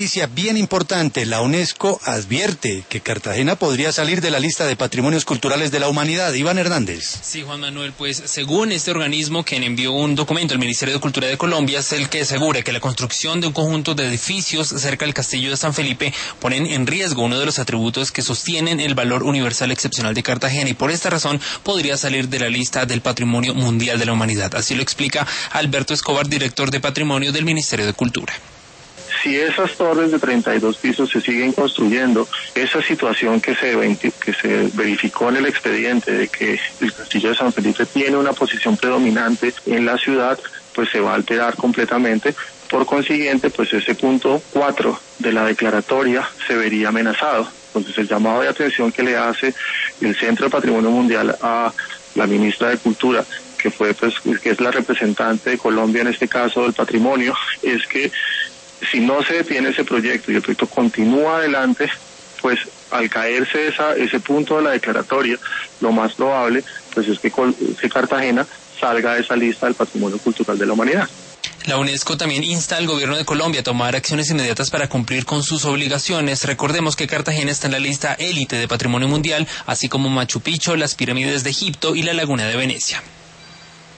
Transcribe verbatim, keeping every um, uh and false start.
Noticia bien importante, la UNESCO advierte que Cartagena podría salir de la lista de patrimonios culturales de la humanidad. Iván Hernández. Sí, Juan Manuel, pues según este organismo, quien envió un documento al Ministerio de Cultura de Colombia, es el que asegura que la construcción de un conjunto de edificios cerca del Castillo de San Felipe ponen en riesgo uno de los atributos que sostienen el valor universal excepcional de Cartagena y por esta razón podría salir de la lista del Patrimonio Mundial de la Humanidad. Así lo explica Alberto Escobar, director de Patrimonio del Ministerio de Cultura. Si esas torres de treinta y dos pisos se siguen construyendo, esa situación que se, que se verificó en el expediente de que el Castillo de San Felipe tiene una posición predominante en la ciudad, pues se va a alterar completamente. Por consiguiente, pues ese punto cuatro de la declaratoria se vería amenazado. Entonces el llamado de atención que le hace el Centro de Patrimonio Mundial a la ministra de Cultura, que fue pues que es la representante de Colombia en este caso del patrimonio, es que si no se detiene ese proyecto y el proyecto continúa adelante, pues al caerse esa, ese punto de la declaratoria, lo más probable pues es que, que Cartagena salga de esa lista del Patrimonio Cultural de la Humanidad. La UNESCO también insta al gobierno de Colombia a tomar acciones inmediatas para cumplir con sus obligaciones. Recordemos que Cartagena está en la lista élite de Patrimonio Mundial, así como Machu Picchu, las pirámides de Egipto y la Laguna de Venecia.